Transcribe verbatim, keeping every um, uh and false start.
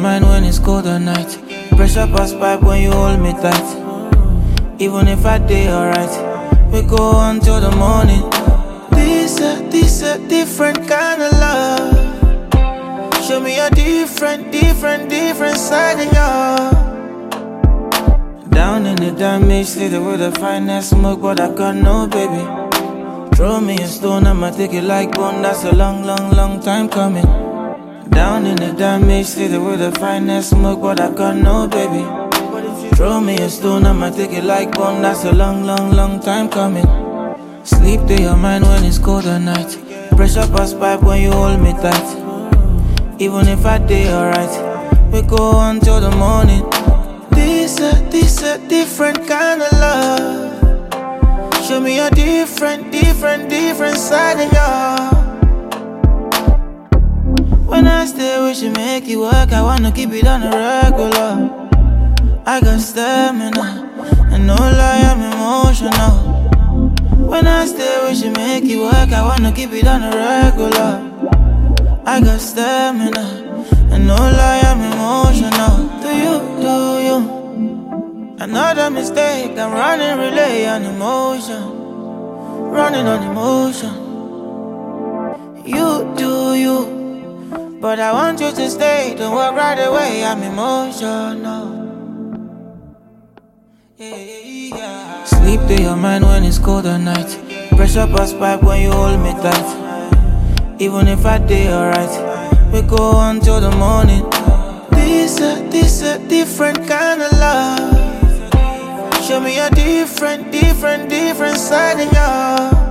mind when it's cold at night. Pressure pass pipe when you hold me tight. Even if I day alright, we go on till the morning. This a, this a different kind of love. Show me a different, different, different side of you. Down in the damage city with the finest smoke, but I got no baby. Throw me a stone, I'ma take it like bone. That's a long, long, long time coming. Down in the damage city with the finest smoke, but I got no baby. Throw me a stone, I'ma take it like bone. That's a long, long, long time coming. Sleep to your mind when it's cold at night. Pressure pass pipe when you hold me tight. Even if I day alright, we go on till the morning. This a, this a different kind of love. Show me a different, different, different side of you. When I stay with you, make it work. I wanna keep it on a regular. I got stamina, and no lie, I'm emotional. When I stay with you, make it work. I wanna keep it on a regular. I got stamina, and no lie, I'm emotional. Do you, do you? Another mistake, I'm running relay on emotion. Running on emotion. You, do you? But I want you to stay, don't walk right away, I'm emotional. Yeah, yeah. Sleep to your mind when it's cold at night. Pressure pass pipe when you hold me tight. Even if I day alright, we go on till the morning. This a, this a different kind of love. Show me a different, different, different side of you.